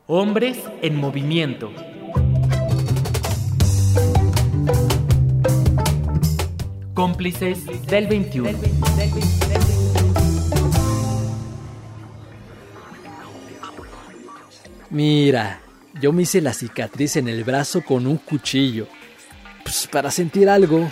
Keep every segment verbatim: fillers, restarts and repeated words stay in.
Hombres en movimiento. Cómplices del veintiuno. Mira, yo me hice la cicatriz en el brazo con un cuchillo, pues para sentir algo.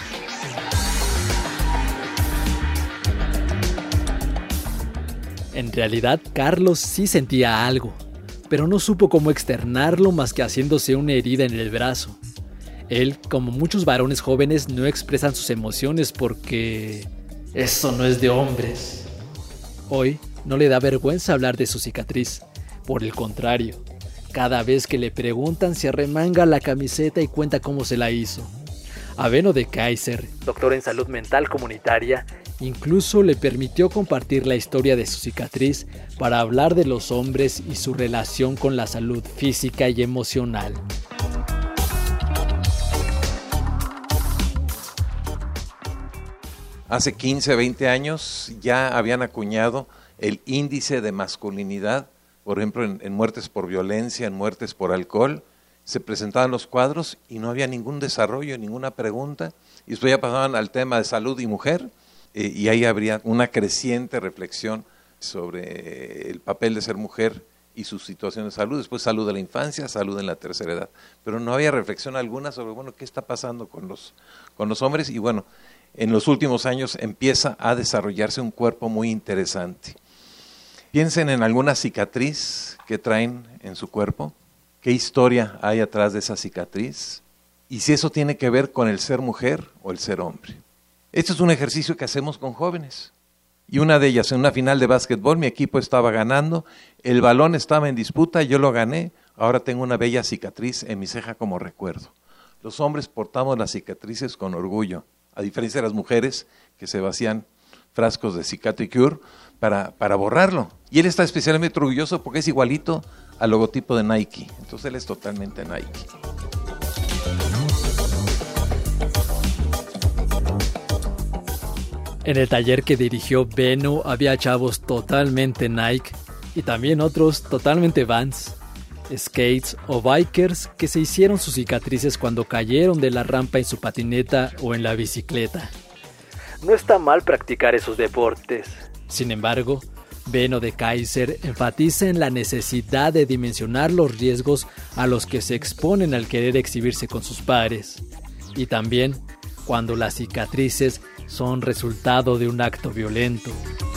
En realidad, Carlos sí sentía algo, pero no supo cómo externarlo más que haciéndose una herida en el brazo. Él, como muchos varones jóvenes, no expresan sus emociones porque eso no es de hombres. Hoy no le da vergüenza hablar de su cicatriz. Por el contrario, cada vez que le preguntan se arremanga la camiseta y cuenta cómo se la hizo. A Benno de Keyser, doctor en salud mental comunitaria, incluso le permitió compartir la historia de su cicatriz para hablar de los hombres y su relación con la salud física y emocional. Hace quince, veinte años ya habían acuñado el índice de masculinidad, por ejemplo en, en muertes por violencia, en muertes por alcohol. Se presentaban los cuadros y no había ningún desarrollo, ninguna pregunta, y después ya pasaban al tema de salud y mujer, eh, y ahí habría una creciente reflexión sobre el papel de ser mujer y su situación de salud, después salud de la infancia, salud en la tercera edad, pero no había reflexión alguna sobre, bueno, qué está pasando con los, con los hombres, y bueno, en los últimos años empieza a desarrollarse un cuerpo muy interesante. Piensen en alguna cicatriz que traen en su cuerpo. ¿Qué historia hay atrás de esa cicatriz? Y si eso tiene que ver con el ser mujer o el ser hombre. Este es un ejercicio que hacemos con jóvenes. Y una de ellas, en una final de básquetbol, mi equipo estaba ganando, el balón estaba en disputa, yo lo gané, ahora tengo una bella cicatriz en mi ceja como recuerdo. Los hombres portamos las cicatrices con orgullo, a diferencia de las mujeres que se vacían frascos de Cicatricure para, para borrarlo. Y él está especialmente orgulloso porque es igualito al logotipo de Nike. Entonces él es totalmente Nike. En el taller que dirigió Benno había chavos totalmente Nike y también otros totalmente Vans, skates o bikers que se hicieron sus cicatrices cuando cayeron de la rampa en su patineta o en la bicicleta. No está mal practicar esos deportes. Sin embargo, Benno de Keyser enfatiza en la necesidad de dimensionar los riesgos a los que se exponen al querer exhibirse con sus pares. Y también cuando las cicatrices son resultado de un acto violento.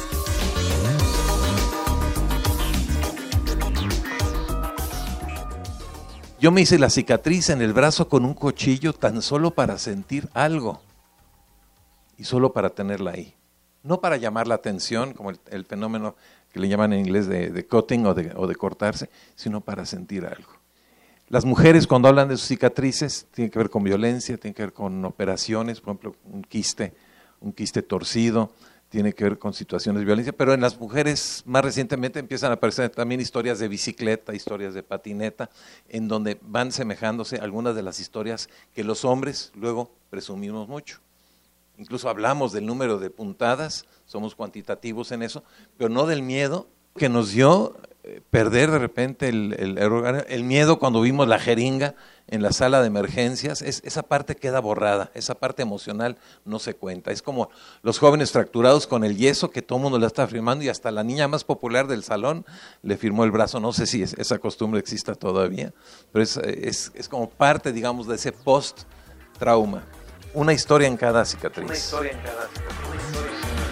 Yo me hice la cicatriz en el brazo con un cuchillo tan solo para sentir algo y solo para tenerla ahí. No para llamar la atención, como el, el fenómeno que le llaman en inglés de, de cutting o de, o de cortarse, sino para sentir algo. Las mujeres cuando hablan de sus cicatrices tienen que ver con violencia, tienen que ver con operaciones, por ejemplo un quiste, un quiste torcido, tiene que ver con situaciones de violencia, pero en las mujeres más recientemente empiezan a aparecer también historias de bicicleta, historias de patineta, en donde van semejándose algunas de las historias que los hombres luego presumimos mucho. Incluso hablamos del número de puntadas, somos cuantitativos en eso, pero no del miedo que nos dio perder de repente el, el, el, el miedo cuando vimos la jeringa en la sala de emergencias. Es, esa parte queda borrada, esa parte emocional no se cuenta. Es como los jóvenes fracturados con el yeso que todo el mundo le está firmando y hasta la niña más popular del salón le firmó el brazo. No sé si es, esa costumbre exista todavía, pero es, es, es como parte, digamos, de ese post-trauma. Una historia en cada cicatriz. Una historia en cada cicatriz.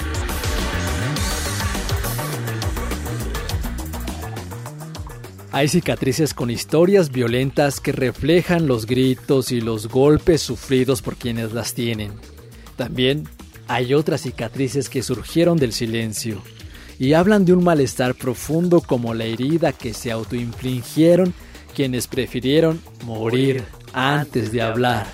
Hay cicatrices con historias violentas que reflejan los gritos y los golpes sufridos por quienes las tienen. También hay otras cicatrices que surgieron del silencio y hablan de un malestar profundo como la herida que se autoinfligieron quienes prefirieron morir antes de hablar.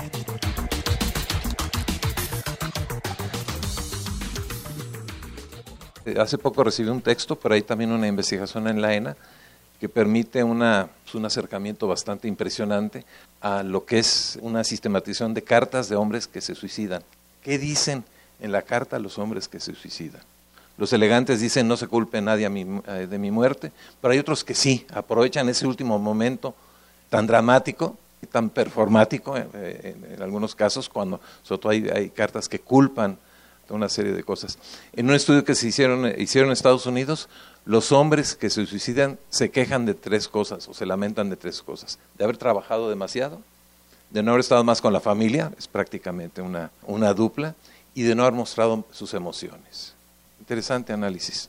Hace poco recibí un texto, por ahí también una investigación en la ENA, que permite una, un acercamiento bastante impresionante a lo que es una sistematización de cartas de hombres que se suicidan. ¿Qué dicen en la carta los hombres que se suicidan? Los elegantes dicen no se culpe nadie a mi, eh, de mi muerte, pero hay otros que sí, aprovechan ese último momento tan dramático, tan performático eh, en, en algunos casos, cuando sobre todo hay, hay cartas que culpan de una serie de cosas. En un estudio que se hicieron, hicieron en Estados Unidos, los hombres que se suicidan se quejan de tres cosas o se lamentan de tres cosas: de haber trabajado demasiado, de no haber estado más con la familia, es prácticamente una, una dupla, y de no haber mostrado sus emociones. Interesante análisis.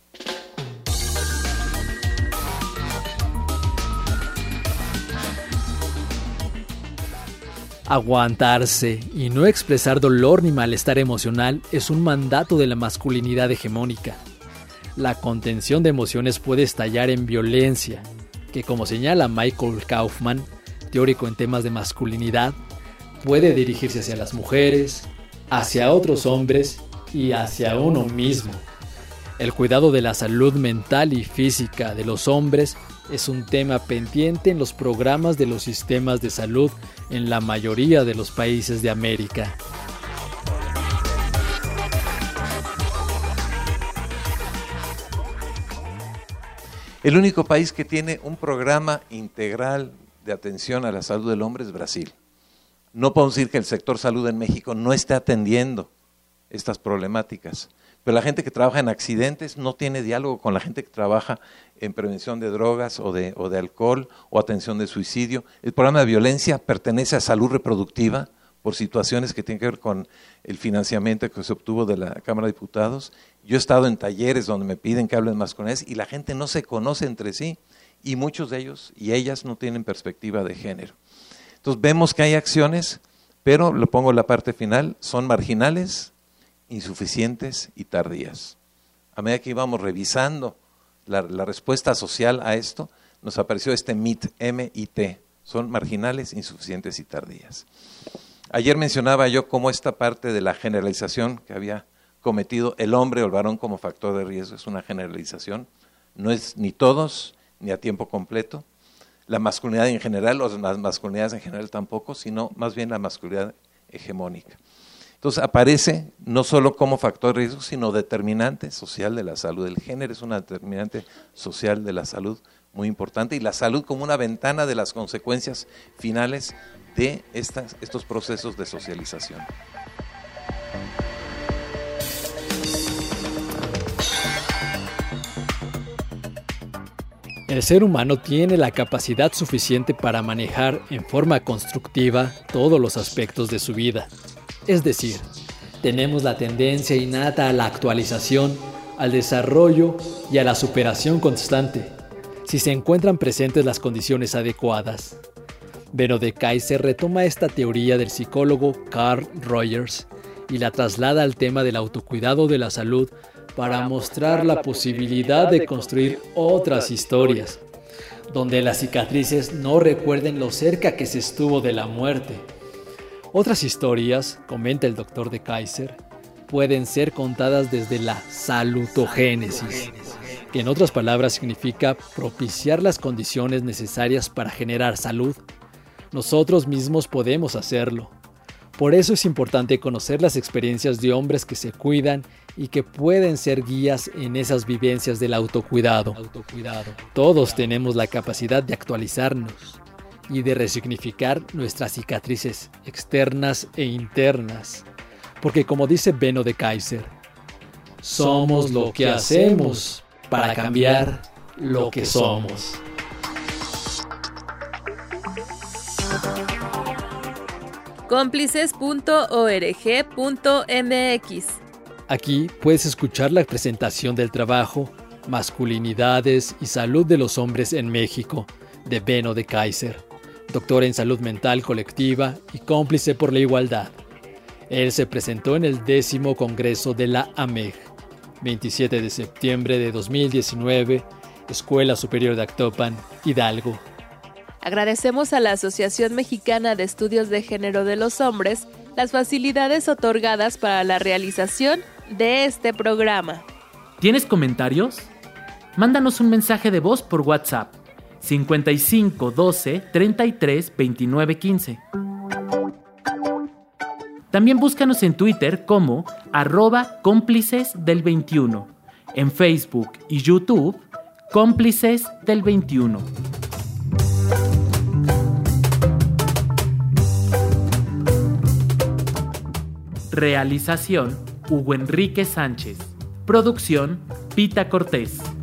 Aguantarse y no expresar dolor ni malestar emocional es un mandato de la masculinidad hegemónica. La contención de emociones puede estallar en violencia, que, como señala Michael Kaufman, teórico en temas de masculinidad, puede dirigirse hacia las mujeres, hacia otros hombres y hacia uno mismo. El cuidado de la salud mental y física de los hombres es un tema pendiente en los programas de los sistemas de salud en la mayoría de los países de América. El único país que tiene un programa integral de atención a la salud del hombre es Brasil. No podemos decir que el sector salud en México no esté atendiendo estas problemáticas, pero la gente que trabaja en accidentes no tiene diálogo con la gente que trabaja en prevención de drogas o de, o de alcohol o atención de suicidio. El programa de violencia pertenece a salud reproductiva por situaciones que tienen que ver con el financiamiento que se obtuvo de la Cámara de Diputados. Yo he estado en talleres donde me piden que hablen más con ellos y la gente no se conoce entre sí y muchos de ellos y ellas no tienen perspectiva de género. Entonces vemos que hay acciones, pero lo pongo en la parte final, son marginales, insuficientes y tardías. A medida que íbamos revisando la, la respuesta social a esto, nos apareció este M I T, M I T, son marginales, insuficientes y tardías. Ayer mencionaba yo cómo esta parte de la generalización que había cometido el hombre o el varón como factor de riesgo es una generalización, no es ni todos ni a tiempo completo, la masculinidad en general o las masculinidades en general tampoco, sino más bien la masculinidad hegemónica. Entonces aparece no solo como factor de riesgo, sino determinante social de la salud. El género es una determinante social de la salud muy importante y la salud como una ventana de las consecuencias finales de estas, estos procesos de socialización. El ser humano tiene la capacidad suficiente para manejar en forma constructiva todos los aspectos de su vida. Es decir, tenemos la tendencia innata a la actualización, al desarrollo y a la superación constante, si se encuentran presentes las condiciones adecuadas. Benno de Keyser retoma esta teoría del psicólogo Carl Rogers y la traslada al tema del autocuidado de la salud para mostrar la posibilidad de construir otras historias, donde las cicatrices no recuerden lo cerca que se estuvo de la muerte. Otras historias, comenta el doctor de Keyser, pueden ser contadas desde la salutogénesis, que en otras palabras significa propiciar las condiciones necesarias para generar salud. Nosotros mismos podemos hacerlo. Por eso es importante conocer las experiencias de hombres que se cuidan y que pueden ser guías en esas vivencias del autocuidado. autocuidado. Todos tenemos la capacidad de actualizarnos y de resignificar nuestras cicatrices externas e internas. Porque como dice Benno de Keyser, somos lo que hacemos para cambiar lo que somos. cómplices punto org punto m x. Aquí puedes escuchar la presentación del trabajo Masculinidades y Salud de los Hombres en México, de Benno de Keyser, doctor en salud mental colectiva y cómplice por la igualdad. Él se presentó en el décimo Congreso de la A M E G, veintisiete de septiembre de dos mil diecinueve, Escuela Superior de Actopan, Hidalgo. Agradecemos a la Asociación Mexicana de Estudios de Género de los Hombres las facilidades otorgadas para la realización de este programa. ¿Tienes comentarios? Mándanos un mensaje de voz por WhatsApp cincuenta y cinco doce treinta y tres veintinueve quince. También búscanos en Twitter como arroba cómplices del veintiuno. En Facebook y YouTube, Cómplices del veintiuno. Realización, Hugo Enrique Sánchez. Producción, Pita Cortés.